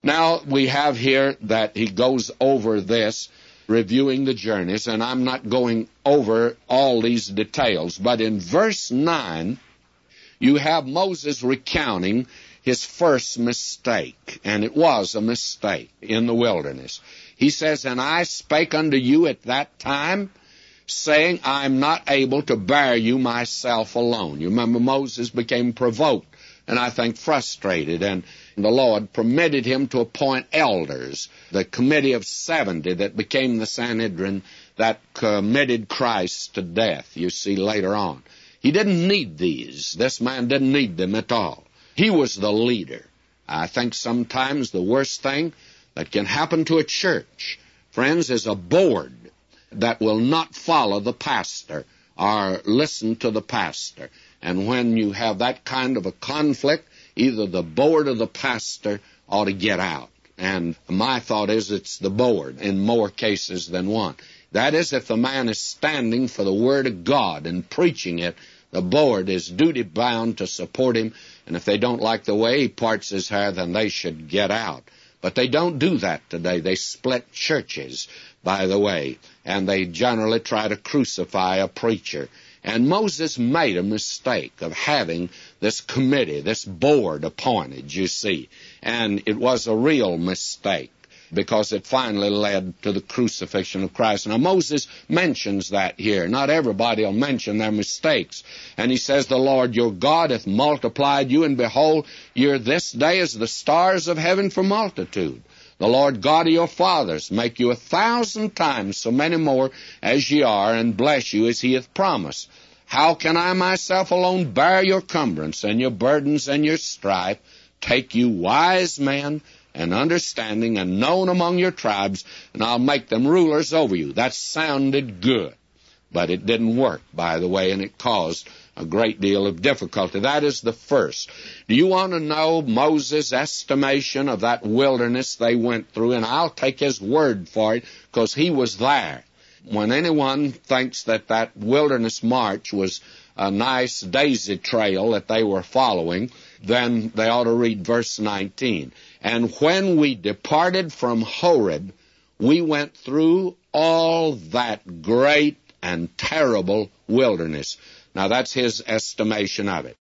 Now, we have here that he goes over this, reviewing the journeys, and I'm not going over all these details, but in verse 9, you have Moses recounting his first mistake, and it was a mistake in the wilderness. He says, "And I spake unto you at that time, saying, I am not able to bear you myself alone." You remember Moses became provoked, and I think frustrated, and the Lord permitted him to appoint elders, the committee of 70 that became the Sanhedrin that committed Christ to death, you see, later on. He didn't need these. This man didn't need them at all. He was the leader. I think sometimes the worst thing that can happen to a church, friends, is a board that will not follow the pastor or listen to the pastor. And when you have that kind of a conflict, either the board or the pastor ought to get out. And my thought is it's the board in more cases than one. That is, if the man is standing for the Word of God and preaching it, the board is duty-bound to support him, and if they don't like the way he parts his hair, then they should get out. But they don't do that today. They split churches, by the way, and they generally try to crucify a preacher. And Moses made a mistake of having this committee, this board appointed, you see. And it was a real mistake, because it finally led to the crucifixion of Christ. Now, Moses mentions that here. Not everybody will mention their mistakes. And he says, "The Lord your God hath multiplied you, and behold, you're this day as the stars of heaven for multitude. The Lord God of your fathers make you 1,000 times so many more as ye are, and bless you as he hath promised. How can I myself alone bear your cumbrance and your burdens and your strife? Take you wise men and understanding and known among your tribes, and I'll make them rulers over you." That sounded good, but it didn't work, by the way, and it caused a great deal of difficulty. That is the first. Do you want to know Moses' estimation of that wilderness they went through? And I'll take his word for it, because he was there. When anyone thinks that that wilderness march was a nice daisy trail that they were following, then they ought to read verse 19. "And when we departed from Horeb, we went through all that great and terrible wilderness." Now, that's his estimation of it.